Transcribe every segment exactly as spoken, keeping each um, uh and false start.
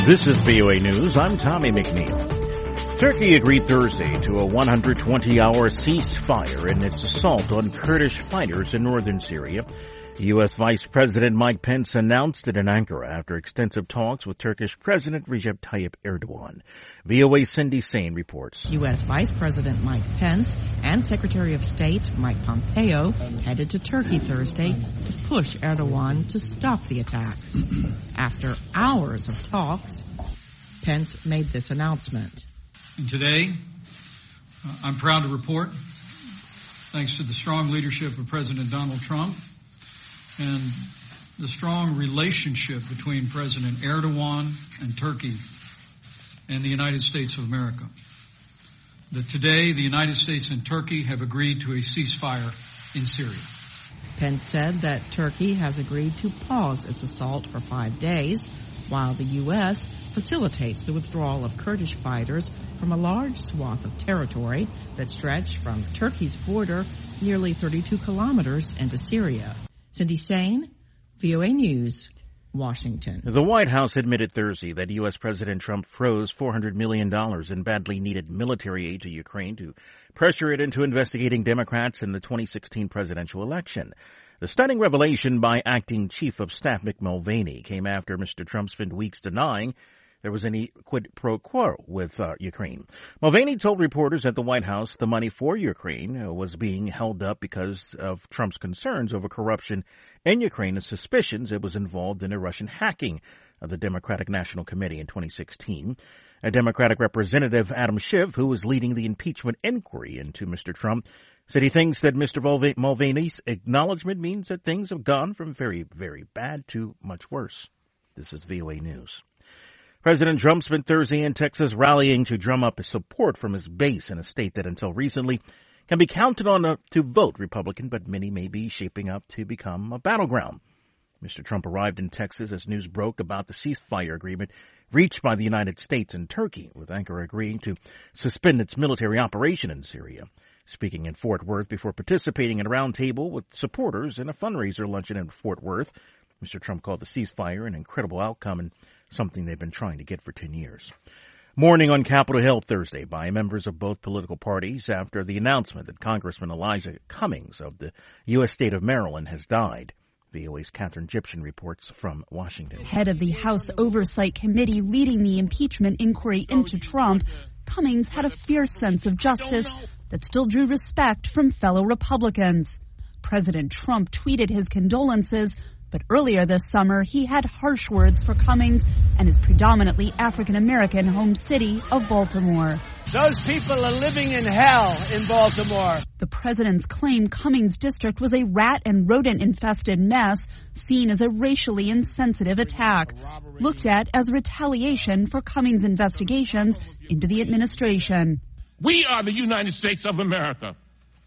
This is V O A News. I'm Tommy McNeil. Turkey agreed Thursday to a one hundred twenty hour ceasefire in its assault on Kurdish fighters in northern Syria. U S. Vice President Mike Pence announced it in Ankara after extensive talks with Turkish President Recep Tayyip Erdogan. V O A's Cindy Sain reports. U S. Vice President Mike Pence and Secretary of State Mike Pompeo headed to Turkey Thursday to push Erdogan to stop the attacks. After hours of talks, Pence made this announcement. And today, uh, I'm proud to report, thanks to the strong leadership of President Donald Trump and the strong relationship between President Erdogan and Turkey and the United States of America, that today the United States and Turkey have agreed to a ceasefire in Syria. Pence said that Turkey has agreed to pause its assault for five days, while the U S facilitates the withdrawal of Kurdish fighters from a large swath of territory that stretched from Turkey's border nearly thirty-two kilometers into Syria. Cindy Sain, V O A News, Washington. The White House admitted Thursday that U S. President Trump froze four hundred million dollars in badly needed military aid to Ukraine to pressure it into investigating Democrats in the twenty sixteen presidential election. The stunning revelation by Acting Chief of Staff Mick Mulvaney came after Mister Trump spent weeks denying there was any quid pro quo with uh, Ukraine. Mulvaney told reporters at the White House the money for Ukraine uh, was being held up because of Trump's concerns over corruption in Ukraine and suspicions it was involved in a Russian hacking of the Democratic National Committee in twenty sixteen. A Democratic Representative, Adam Schiff, who was leading the impeachment inquiry into Mister Trump, said he thinks that Mister Mulvaney's acknowledgement means that things have gone from very, very bad to much worse. This is V O A News. President Trump spent Thursday in Texas rallying to drum up support from his base in a state that until recently can be counted on uh, to vote Republican, but many may be shaping up to become a battleground. Mister Trump arrived in Texas as news broke about the ceasefire agreement reached by the United States and Turkey, with Ankara agreeing to suspend its military operation in Syria. Speaking in Fort Worth before participating in a roundtable with supporters in a fundraiser luncheon in Fort Worth, Mister Trump called the ceasefire an incredible outcome and something they've been trying to get for ten years. Mourning on Capitol Hill Thursday by members of both political parties after the announcement that Congressman Elijah Cummings of the U S state of Maryland has died. V O A's Catherine Gyption reports from Washington. Head of the House Oversight Committee leading the impeachment inquiry into Trump, Cummings had a fierce sense of justice that still drew respect from fellow Republicans. President Trump tweeted his condolences, but earlier this summer, he had harsh words for Cummings and his predominantly African-American home city of Baltimore. Those people are living in hell in Baltimore. The president's claim Cummings' district was a rat and rodent-infested mess, seen as a racially insensitive attack, looked at as retaliation for Cummings' investigations into the administration. We are the United States of America.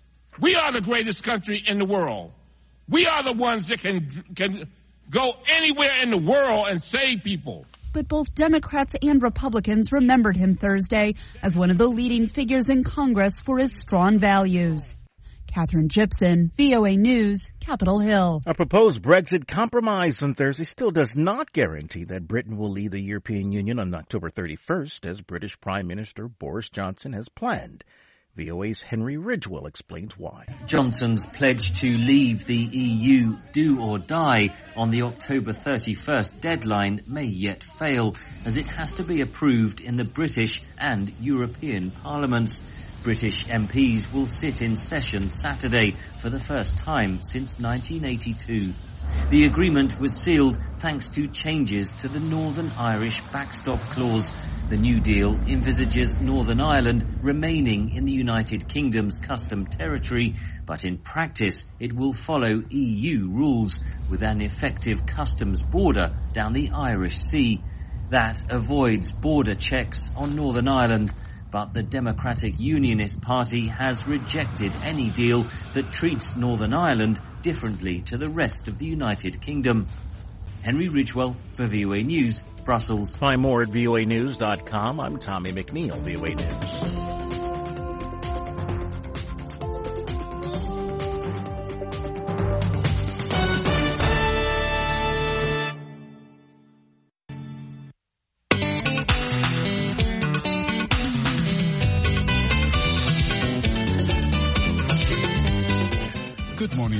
We are the greatest country in the world. We are the ones that can can go anywhere in the world and save people. But both Democrats and Republicans remembered him Thursday as one of the leading figures in Congress for his strong values. Catherine Gypson, V O A News, Capitol Hill. A proposed Brexit compromise on Thursday still does not guarantee that Britain will leave the European Union on October thirty-first, as British Prime Minister Boris Johnson has planned. V O A's Henry Ridgwell explains why. Johnson's pledge to leave the E U do or die on the October thirty-first deadline may yet fail, as it has to be approved in the British and European parliaments. British M Ps will sit in session Saturday for the first time since nineteen eighty-two. The agreement was sealed thanks to changes to the Northern Irish backstop clause. The New Deal envisages Northern Ireland remaining in the United Kingdom's custom territory, but in practice it will follow E U rules with an effective customs border down the Irish Sea. That avoids border checks on Northern Ireland, but the Democratic Unionist Party has rejected any deal that treats Northern Ireland differently to the rest of the United Kingdom. Henry Ridgwell for V O A News, Brussels. Find more at V O A news dot com. I'm Tommy McNeil, V O A News.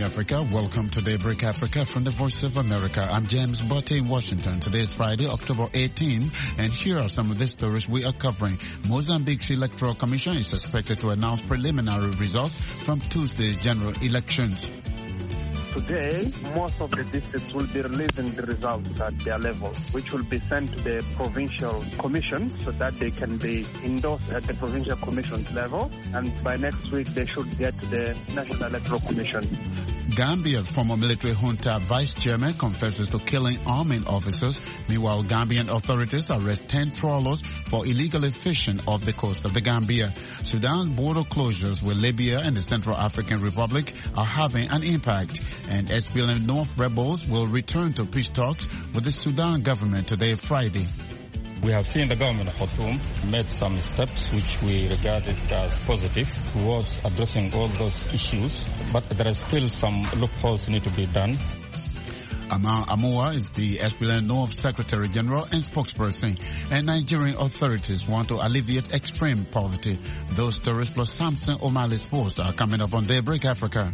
Africa. Welcome to Daybreak Africa from the Voice of America. I'm James Botte in Washington. Today is Friday, October eighteenth, and here are some of the stories we are covering. Mozambique's Electoral Commission is expected to announce preliminary results from Tuesday's general elections. Today, most of the districts will be releasing the results at their level, which will be sent to the provincial commission so that they can be endorsed at the provincial commission's level. And by next week, they should get to the National Electoral Commission. Gambia's former military junta vice chairman confesses to killing army officers. Meanwhile, Gambian authorities arrest ten trawlers for illegally fishing off the coast of the Gambia. Sudan's border closures with Libya and the Central African Republic are having an impact. And S P L M North rebels will return to peace talks with the Sudan government today, Friday. We have seen the government of Khartoum made some steps which we regarded as positive towards addressing all those issues, but there are still some loopholes need to be done. Amar Amua is the S P L M North Secretary General and spokesperson, and Nigerian authorities want to alleviate extreme poverty. Those stories plus Samson O'Malley Sports are coming up on Daybreak Africa.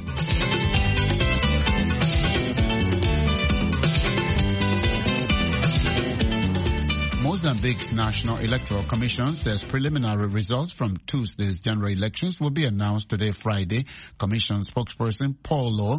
Mozambique's National Electoral Commission says preliminary results from Tuesday's general elections will be announced today, Friday. Commission spokesperson Paulo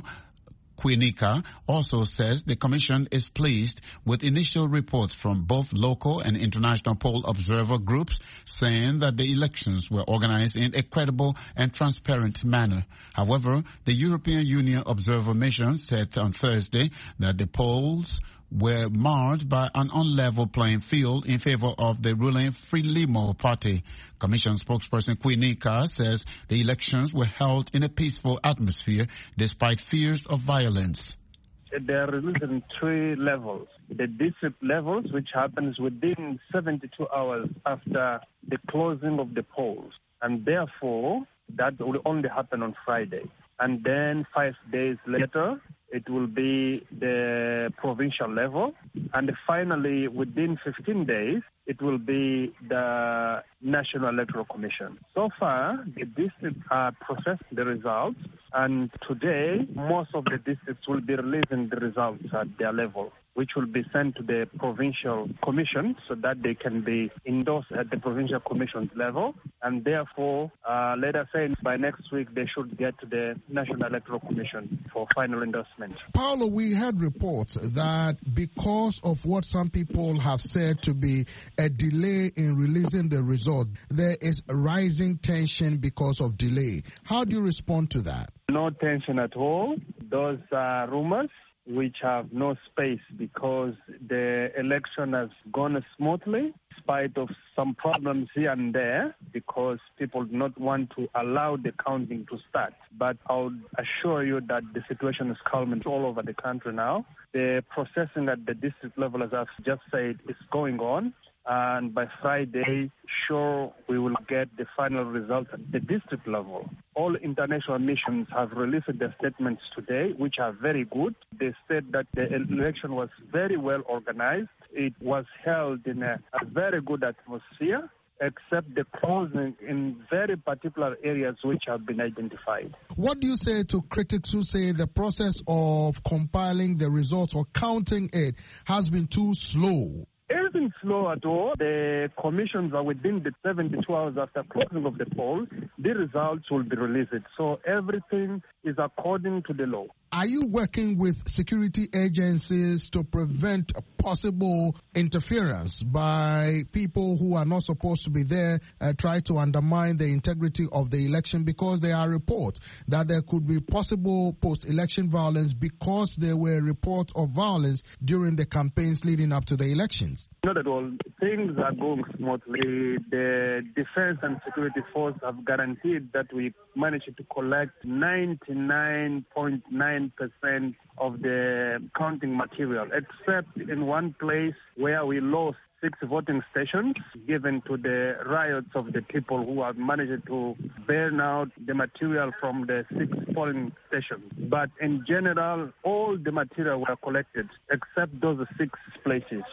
Quinica also says the commission is pleased with initial reports from both local and international poll observer groups saying that the elections were organized in a credible and transparent manner. However, the European Union Observer Mission said on Thursday that the polls were marred by an unlevel playing field in favor of the ruling Frelimo party. Commission spokesperson Quinica says the elections were held in a peaceful atmosphere despite fears of violence. They are released in three levels. The district levels, which happens within seventy-two hours after the closing of the polls. And therefore, that will only happen on Friday. And then five days later, it will be the provincial level. And finally, within fifteen days, it will be the National Electoral Commission. So far, the districts are processing the results. And today, most of the districts will be releasing the results at their level, which will be sent to the provincial commission so that they can be endorsed at the provincial commission's level. And therefore, uh, let us say by next week, they should get to the National Electoral Commission for final endorsement. Paulo, we had reports that because of what some people have said to be a delay in releasing the result, there is a rising tension because of delay. How do you respond to that? No tension at all. Those are rumors which have no space because the election has gone smoothly, in spite of some problems here and there, because people do not want to allow the counting to start. But I would assure you that the situation is calming all over the country now. The processing at the district level, as I've just said, is going on. And by Friday, sure, we will get the final results at the district level. All international missions have released their statements today, which are very good. They said that the election was very well organized. It was held in a, a very good atmosphere, except the closing in very particular areas which have been identified. What do you say to critics who say the process of compiling the results or counting it has been too slow? It isn't slow at all. The commissions are within the seventy-two hours after closing of the poll. The results will be released. So everything is according to the law. Are you working with security agencies to prevent possible interference by people who are not supposed to be there, uh, try to undermine the integrity of the election? Because there are reports that there could be possible post-election violence because there were reports of violence during the campaigns leading up to the elections. Not at all. Things are going smoothly. The defense and security force have guaranteed that we managed to collect ninety-nine point nine percent of the counting material, except in one place where we lost six voting stations given to the riots of the people who have managed to burn out the material from the six polling stations. But in general, all the material were collected except those six places.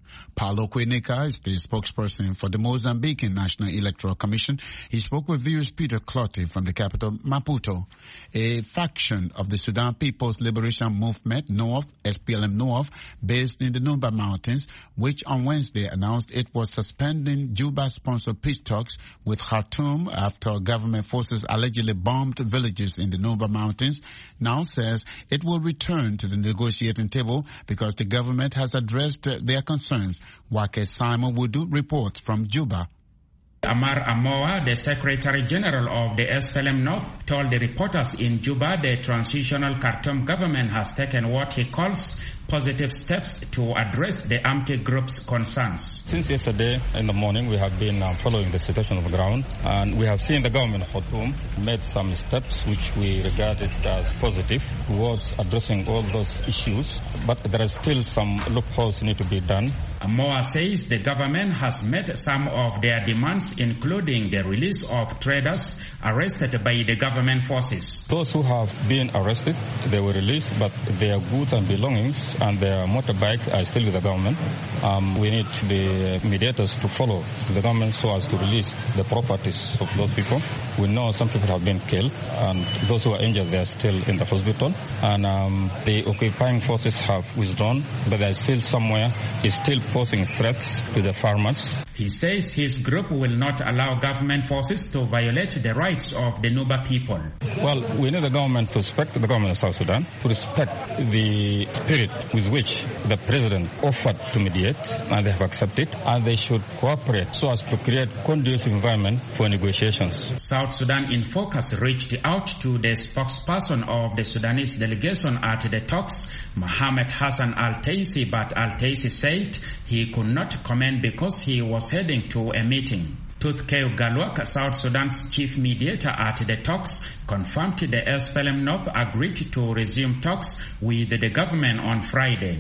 Paulo Quinica is the spokesperson for the Mozambican National Electoral Commission. He spoke with viewers Peter Clottey from the capital, Maputo. A faction of the Sudan People's Liberation Movement, North, S P L M North, based in the Nuba Mountains, which on Wednesday announced it was suspending Juba-sponsored peace talks with Khartoum after government forces allegedly bombed villages in the Nuba Mountains, now says it will return to the negotiating table because the government has addressed their concerns. Wake Simon Wudu reports from Juba. Amar Amoa, the Secretary General of the S P L M North, told the reporters in Juba the transitional Khartoum government has taken what he calls positive steps to address the armed group's concerns. Since yesterday in the morning, we have been uh, following the situation on the ground, and we have seen the government of Khartoum made some steps which we regarded as positive towards addressing all those issues, but there are still some loopholes need to be done. Amoa says the government has met some of their demands, including the release of traders arrested by the government forces. Those who have been arrested, they were released, but their goods and belongings and their motorbikes are still with the government. Um, we need the mediators to follow the government so as to release the properties of those people. We know some people have been killed, and those who are injured, they are still in the hospital. And um, the occupying forces have withdrawn, but there is still somewhere is still posing threats to the farmers. He says his group will not allow government forces to violate the rights of the Nuba people. Well, we need the government to respect the government of South Sudan, to respect the spirit with which the president offered to mediate, and they have accepted, and they should cooperate so as to create conducive environment for negotiations. South Sudan in Focus reached out to the spokesperson of the Sudanese delegation at the talks, Mohamed Hassan Al-Taisi, but Al-Taisi said he could not comment because he was heading to a meeting. Tutkeo Galwak, South Sudan's chief mediator at the talks, confirmed the S P L M North agreed to resume talks with the government on Friday.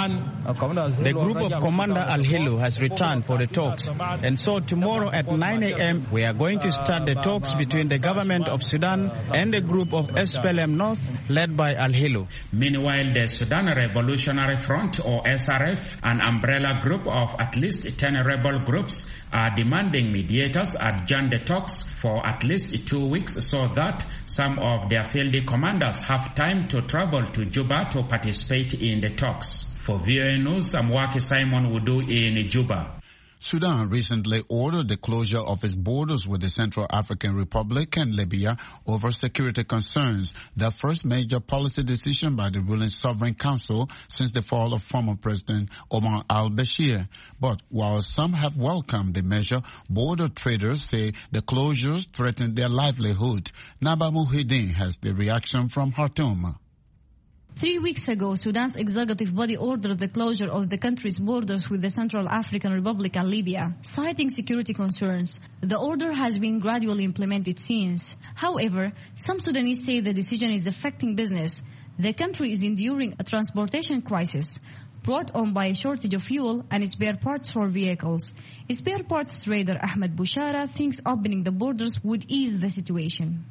The group of Commander Al-Hilu has returned for the talks, and so tomorrow at nine a m we are going to start the talks between the government of Sudan and the group of S P L M North led by Al-Hilu. Meanwhile, the Sudan Revolutionary Front, or S R F, an umbrella group of at least ten rebel groups, are demanding mediators adjourn the talks for at least two weeks so that some of their field commanders have time to travel to Juba to participate in the talks. For V O A News, I'm Wake Simon Wudu in Juba. Sudan recently ordered the closure of its borders with the Central African Republic and Libya over security concerns, the first major policy decision by the ruling Sovereign Council since the fall of former President Omar al-Bashir. But while some have welcomed the measure, border traders say the closures threaten their livelihood. Naba Muhyiddin has the reaction from Khartoum. Three weeks ago, Sudan's executive body ordered the closure of the country's borders with the Central African Republic and Libya, citing security concerns. The order has been gradually implemented since. However, some Sudanese say the decision is affecting business. The country is enduring a transportation crisis brought on by a shortage of fuel and spare parts for vehicles. Spare parts trader Ahmed Bushara thinks opening the borders would ease the situation.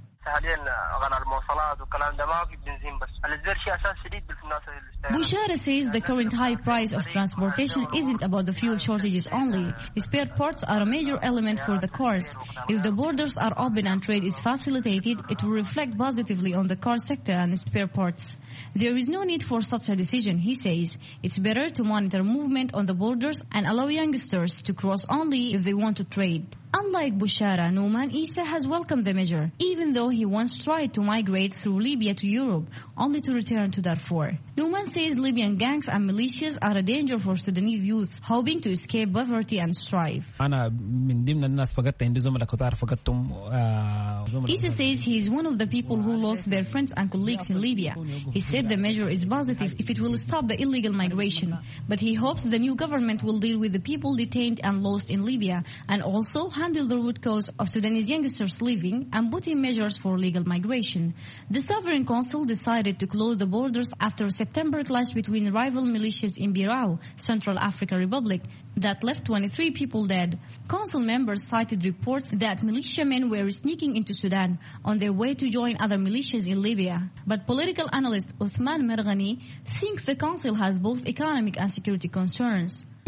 Bushara says the current high price of transportation isn't about the fuel shortages only. Spare parts are a major element for the cars. If the borders are open and trade is facilitated, it will reflect positively on the car sector and spare parts. There is no need for such a decision, he says. It's better to monitor movement on the borders and allow youngsters to cross only if they want to trade. Unlike Bushara, Nouman Issa has welcomed the measure, even though he once tried to migrate through Libya to Europe, only to return to Darfur. Nouman says Libyan gangs and militias are a danger for Sudanese youth, hoping to escape poverty and strife. Issa says he is one of the people who lost their friends and colleagues in Libya. He said the measure is positive if it will stop the illegal migration, but he hopes the new government will deal with the people detained and lost in Libya, and also handle the root cause of Sudanese youngsters leaving and put in measures for legal migration. The Sovereign Council decided to close the borders after a September clash between rival militias in Birao, Central African Republic, that left twenty-three people dead. Council members cited reports that militiamen were sneaking into Sudan on their way to join other militias in Libya. But political analyst Uthman Merghani thinks the council has both economic and security concerns.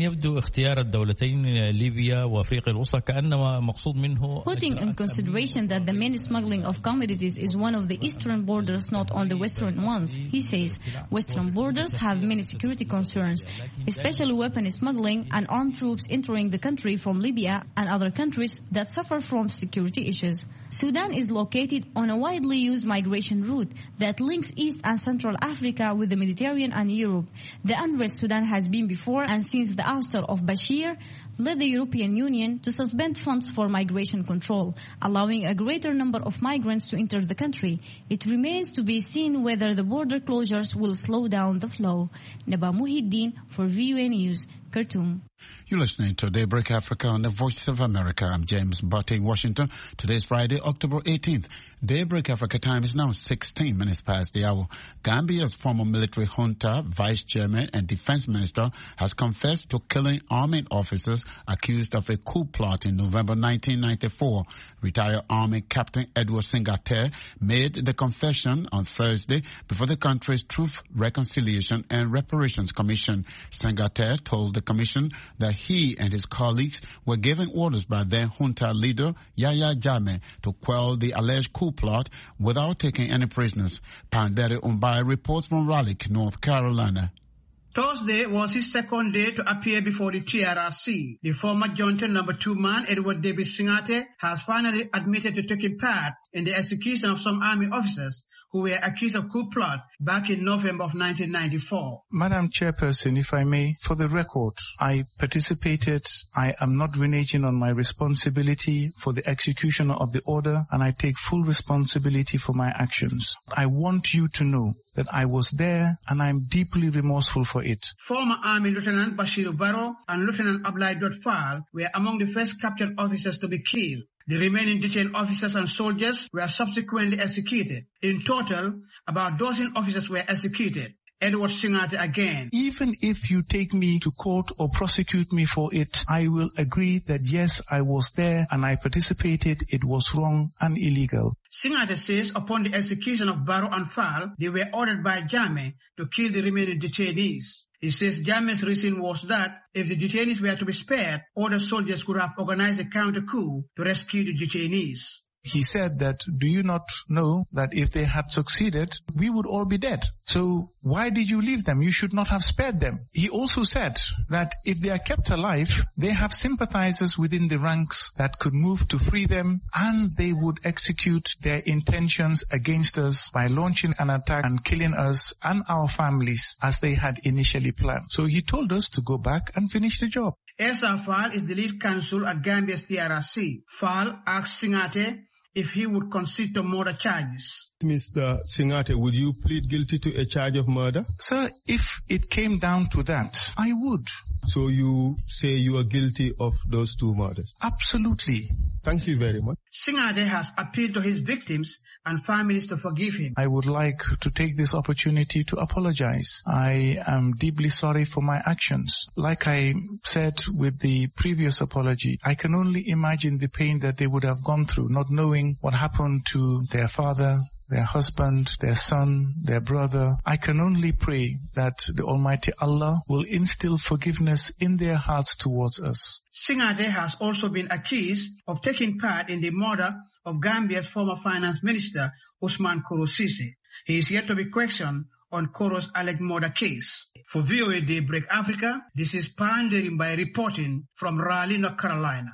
يبدو اختيار الدولتين ليبيا وأفريقيا الوسطى كأنما مقصود منه putting in consideration that the main smuggling of commodities is one of the eastern borders, not on the western ones. He says western borders have many security concerns, especially weapon smuggling and armed troops entering the country from Libya and other countries that suffer from security issues. Sudan is located on a widely used migration route that links East and Central Africa with the Mediterranean and Europe. The unrest Sudan has been before and since the ouster of Bashir led the European Union to suspend funds for migration control, allowing a greater number of migrants to enter the country. It remains to be seen whether the border closures will slow down the flow. Naba Muhiddin for V U A News, Khartoum. You're listening to Daybreak Africa on the Voice of America. I'm James Butte in Washington. Today's Friday, October eighteenth. Daybreak Africa time is now sixteen minutes past the hour. Gambia's former military junta, vice chairman and defense minister has confessed to killing army officers accused of a coup plot in November nineteen ninety-four. Retired Army Captain Edward Singate made the confession on Thursday before the country's Truth, Reconciliation and Reparations Commission. Singate told the commission that he and his colleagues were given orders by then junta leader Yahya Jammeh to quell the alleged coup plot without taking any prisoners. Pandere Umbai reports from Raleigh, North Carolina. Thursday was his second day to appear before the T R R C. The former Junta number two man, Edward David Singate, has finally admitted to taking part in the execution of some army officers who were accused of coup plot back in November of nineteen ninety-four. Madam Chairperson, if I may, for the record, I participated. I am not reneging on my responsibility for the execution of the order, and I take full responsibility for my actions. I want you to know that I was there and I'm deeply remorseful for it. Former Army Lieutenant Bashir Barrow and Lieutenant Ablai Dotfal were among the first captured officers to be killed. The remaining detained officers and soldiers were subsequently executed. In total, about a dozen officers were executed. Edward Singate again. Even if you take me to court or prosecute me for it, I will agree that yes, I was there and I participated. It was wrong and illegal. Singate says upon the execution of Barrow and Fall, they were ordered by Jammeh to kill the remaining detainees. He says Jammeh's reason was that if the detainees were to be spared, other soldiers could have organized a counter coup to rescue the detainees. He said that, do you not know that if they had succeeded, we would all be dead? So why did you leave them? You should not have spared them. He also said that if they are kept alive, they have sympathizers within the ranks that could move to free them, and they would execute their intentions against us by launching an attack and killing us and our families as they had initially planned. So he told us to go back and finish the job. Esa Fall is the lead counsel at Gambia's T R R C. Fall asked Singate if he would concede to murder charges. Mister Singate, would you plead guilty to a charge of murder? Sir, if it came down to that, I would. So you say you are guilty of those two murders? Absolutely. Thank you very much. Singate has appealed to his victims and families to forgive him. I would like to take this opportunity to apologize. I am deeply sorry for my actions. Like I said with the previous apology, I can only imagine the pain that they would have gone through, not knowing what happened to their father, their husband, their son, their brother. I can only pray that the Almighty Allah will instill forgiveness in their hearts towards us. Singate has also been accused of taking part in the murder of Gambia's former finance minister, Usman Koro Sise. He is yet to be questioned on Koro's alleged murder case. For V O A Daybreak Africa, this is Pandering by reporting from Raleigh, North Carolina.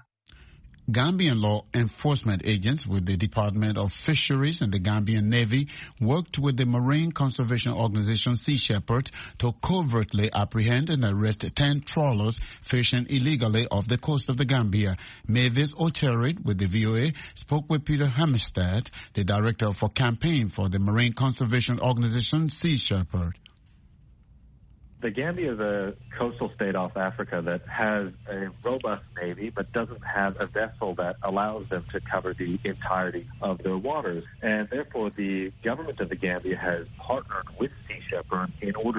Gambian law enforcement agents with the Department of Fisheries and the Gambian Navy worked with the Marine Conservation Organization Sea Shepherd to covertly apprehend and arrest ten trawlers fishing illegally off the coast of the Gambia. Mavis Ocherid with the V O A spoke with Peter Hemstad, the director for campaign for the Marine Conservation Organization Sea Shepherd. The Gambia is a coastal state off Africa that has a robust navy but doesn't have a vessel that allows them to cover the entirety of their waters. And therefore, the government of the Gambia has partnered with Sea Shepherd in order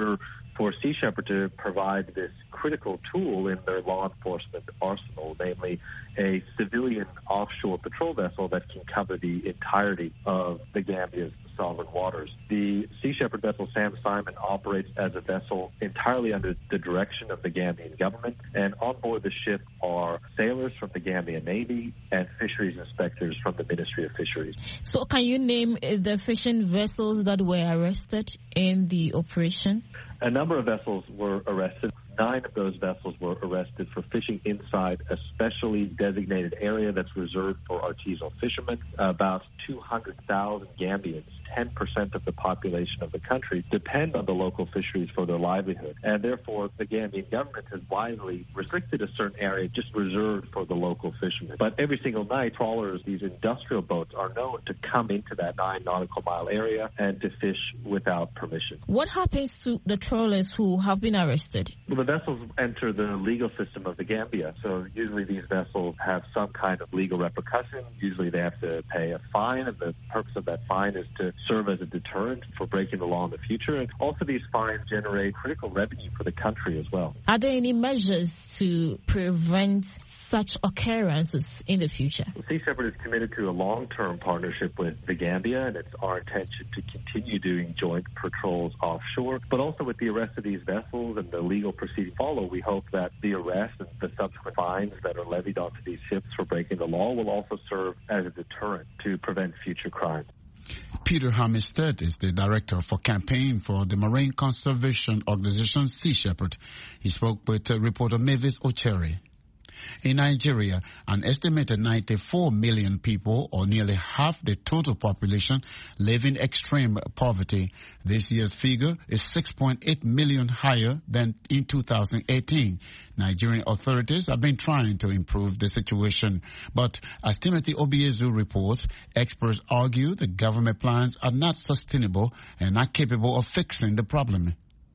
for Sea Shepherd to provide this critical tool in their law enforcement arsenal, namely a civilian offshore patrol vessel that can cover the entirety of the Gambia's sovereign waters. The Sea Shepherd vessel Sam Simon operates as a vessel entirely under the direction of the Gambian government, and on board the ship are sailors from the Gambian Navy and fisheries inspectors from the Ministry of Fisheries. So can you name the fishing vessels that were arrested in the operation? A number of vessels were arrested. Nine of those vessels were arrested for fishing inside a specially designated area that's reserved for artisanal fishermen. About two hundred thousand Gambians, ten percent of the population of the country, depend on the local fisheries for their livelihood. And therefore, the Gambian government has wisely restricted a certain area just reserved for the local fishermen. But every single night, trawlers, these industrial boats, are known to come into that nine nautical mile area and to fish without permission. What happens to the trawlers who have been arrested? Well, the vessels enter the legal system of the Gambia. So usually these vessels have some kind of legal repercussion. Usually they have to pay a fine, and the purpose of that fine is to serve as a deterrent for breaking the law in the future. And also these fines generate critical revenue for the country as well. Are there any measures to prevent such occurrences in the future? Sea Shepherd is committed to a long-term partnership with the Gambia, and it's our intention to continue doing joint patrols offshore. But also with the arrest of these vessels and the legal proceedings follow, we hope that the arrest and the subsequent fines that are levied onto these ships for breaking the law will also serve as a deterrent to prevent future crimes. Peter Hammerstedt is the director for campaign for the marine conservation organization Sea Shepherd. He spoke with uh, reporter Mavis Ochere. In Nigeria, an estimated ninety-four million people, or nearly half the total population, live in extreme poverty. This year's figure is six point eight million higher than in two thousand eighteen. Nigerian authorities have been trying to improve the situation. But as Timothy Obiezu reports, experts argue the government plans are not sustainable and not capable of fixing the problem.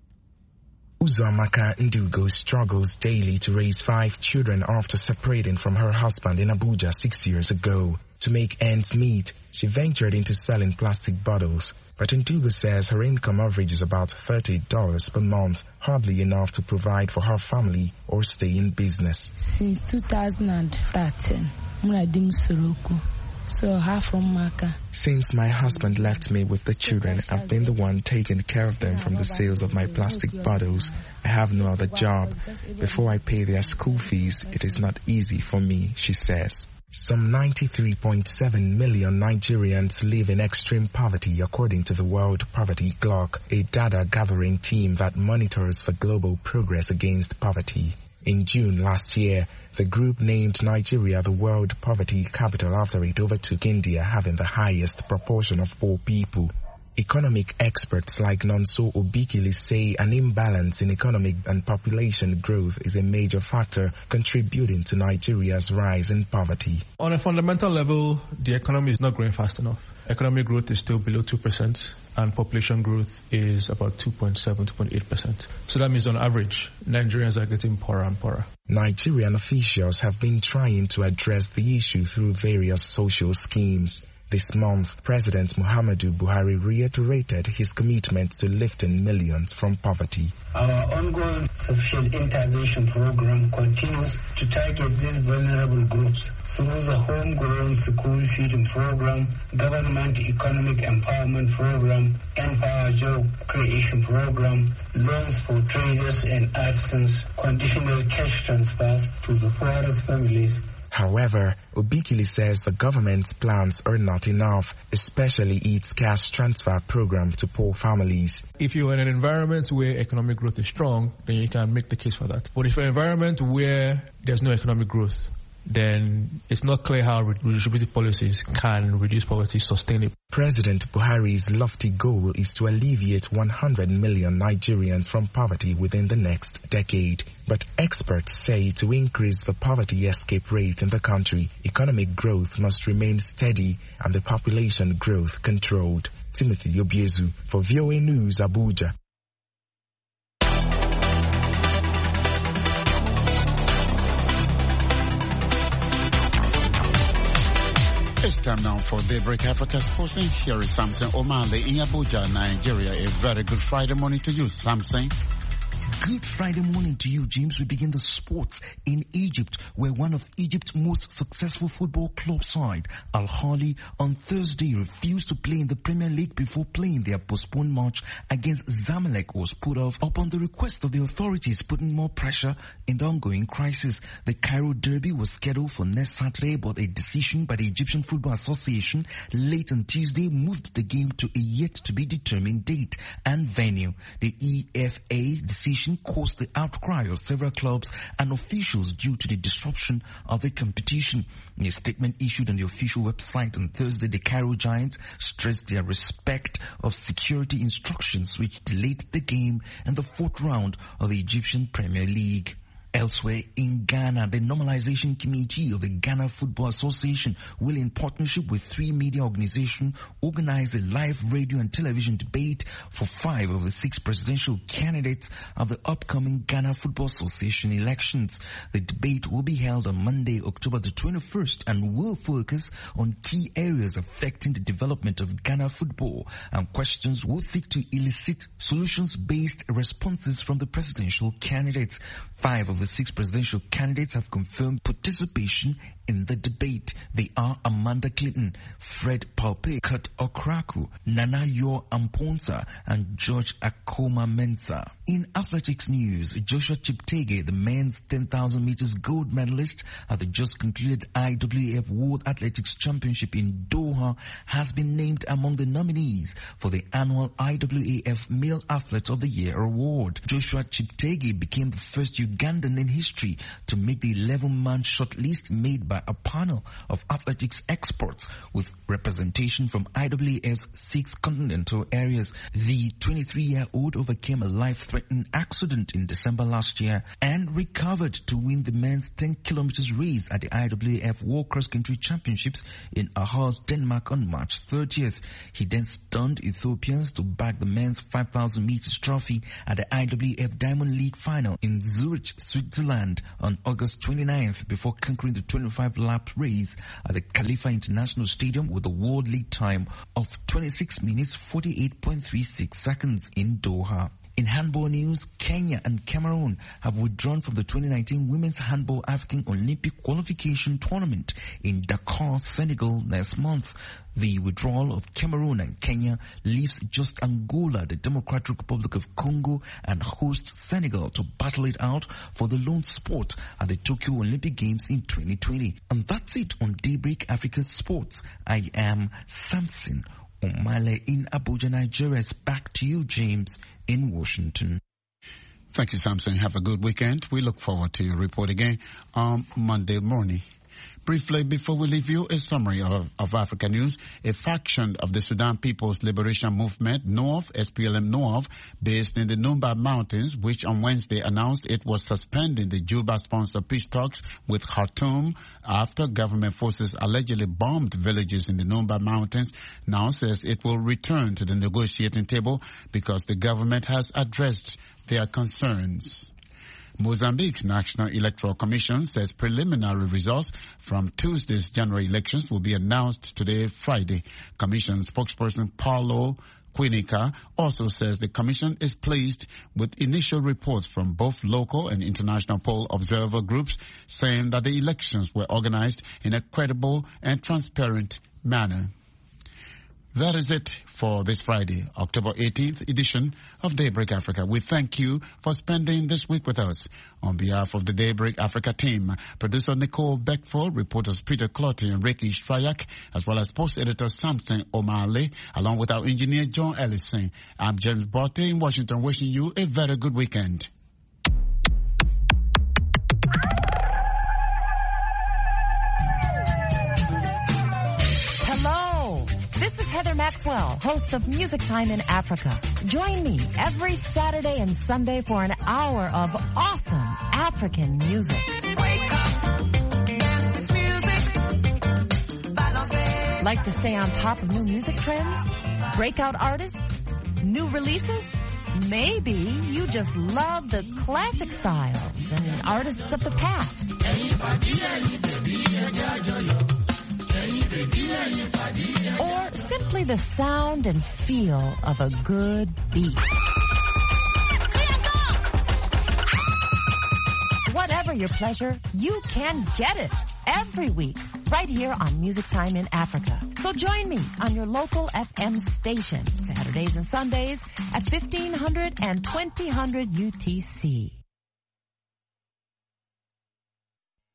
Uzomaka Ndugo struggles daily to raise five children after separating from her husband in Abuja six years ago. To make ends meet, she ventured into selling plastic bottles. But Ndugo says her income averages about thirty dollars per month, hardly enough to provide for her family or stay in business. Since two thousand thirteen, Muradim Suruku. So half from Maka. Since my husband left me with the children, I've been the one taking care of them from the sales of my plastic bottles. I have no other job. Before I pay their school fees, it is not easy for me, she says. Some ninety-three point seven million Nigerians live in extreme poverty according to the World Poverty Clock, a data-gathering team that monitors for global progress against poverty. In June last year, the group named Nigeria the world poverty capital after it overtook India, having the highest proportion of poor people. Economic experts like Nonso Obikili say an imbalance in economic and population growth is a major factor contributing to Nigeria's rise in poverty. On a fundamental level, the economy is not growing fast enough. Economic growth is still below two percent. And population growth is about two point seven, two point eight percent. So that means on average, Nigerians are getting poorer and poorer. Nigerian officials have been trying to address the issue through various social schemes. This month, President Muhammadu Buhari reiterated his commitment to lifting millions from poverty. Our ongoing sufficient intervention program continues to target these vulnerable groups through the homegrown school feeding program, government economic empowerment program, Empower Job Creation program, loans for traders and artisans, conditional cash transfers to the poorest families. However, Obikili says the government's plans are not enough, especially its cash transfer program to poor families. If you're in an environment where economic growth is strong, then you can make the case for that. But if you're in an environment where there's no economic growth, then it's not clear how redistributive policies can reduce poverty sustainably. President Buhari's lofty goal is to alleviate one hundred million Nigerians from poverty within the next decade. But experts say to increase the poverty escape rate in the country, economic growth must remain steady and the population growth controlled. Timothy Obiezu for V O A News, Abuja. It's time now for Daybreak Africa Sports. Here is Samson O'Malley in Abuja, Nigeria. A very good Friday morning to you, Samson. Good Friday morning to you, James. We begin the sports in Egypt, where one of Egypt's most successful football club side, Al Ahly, on Thursday refused to play in the Premier League before playing their postponed match against Zamalek was put off upon the request of the authorities, putting more pressure in the ongoing crisis. The Cairo derby was scheduled for next Saturday, but a decision by the Egyptian Football Association late on Tuesday moved the game to a yet-to-be-determined date and venue. The E F A decision caused the outcry of several clubs and officials due to the disruption of the competition. In a statement issued on the official website on Thursday, the Cairo Giants stressed their respect of security instructions which delayed the game in the fourth round of the Egyptian Premier League. Elsewhere in Ghana, the Normalization Committee of the Ghana Football Association will, in partnership with three media organizations, organize a live radio and television debate for five of the six presidential candidates of the upcoming Ghana Football Association elections. The debate will be held on Monday, October the twenty-first, and will focus on key areas affecting the development of Ghana football, and questions will seek to elicit solutions-based responses from the presidential candidates. Five of the six presidential candidates have confirmed participation in the debate. They are Amanda Clinton, Fred Palpe, Kurt Okraku, Nana Yor Amponsa, and George Akoma Mensah. In athletics news, Joshua Cheptegei, the men's ten thousand meters gold medalist at the just concluded I W A F World Athletics Championship in Doha, has been named among the nominees for the annual I W A F Male Athlete of the Year award. Joshua Cheptegei became the first Ugandan in history to make the eleven-man shortlist made by a panel of athletics experts with representation from I W A F's six continental areas. The twenty-three-year-old overcame a life-threatening accident in December last year and recovered to win the men's ten kilometers race at the I W A F World Cross Country Championships in Aarhus, Denmark on March thirtieth. He then stunned Ethiopians to bag the men's five thousand meters trophy at the I W A F Diamond League final in Zurich, Switzerland on August twenty-ninth before conquering the twenty-five lap race at the Khalifa International Stadium with a world lead time of twenty-six minutes forty-eight point three six seconds in Doha. In handball news, Kenya and Cameroon have withdrawn from the twenty nineteen Women's Handball African Olympic Qualification Tournament in Dakar, Senegal next month. The withdrawal of Cameroon and Kenya leaves just Angola, the Democratic Republic of Congo, and host Senegal to battle it out for the lone spot at the Tokyo Olympic Games in twenty twenty. And that's it on Daybreak Africa Sports. I am Samson Omale in Abuja, Nigeria. Back to you, James, in Washington. Thank you, Samson. Have a good weekend. We look forward to your report again on Monday morning. Briefly, before we leave you, a summary of, of Africa news. A faction of the Sudan People's Liberation Movement, North, S P L M North, based in the Numba Mountains, which on Wednesday announced it was suspending the Juba-sponsored peace talks with Khartoum after government forces allegedly bombed villages in the Numba Mountains, now says it will return to the negotiating table because the government has addressed their concerns. Mozambique's National Electoral Commission says preliminary results from Tuesday's general elections will be announced today, Friday. Commission spokesperson Paulo Quinica also says the commission is pleased with initial reports from both local and international poll observer groups saying that the elections were organized in a credible and transparent manner. That is it for this Friday, October eighteenth edition of Daybreak Africa. We thank you for spending this week with us. On behalf of the Daybreak Africa team, producer Nicole Beckford, reporters Peter Clotty and Ricky Strayak, as well as post-editor Samson Omale, along with our engineer John Ellison, I'm James Botte in Washington, wishing you a very good weekend. This is Heather Maxwell, host of Music Time in Africa. Join me every Saturday and Sunday for an hour of awesome African music. Wake up, dance this music. Like to stay on top of new music trends? Breakout artists? New releases? Maybe you just love the classic styles and artists of the past. Or simply the sound and feel of a good beat. your pleasure, you can get it every week right here on Music Time in Africa. So join me on your local F M station Saturdays and Sundays at fifteen hundred and twenty hundred U T C.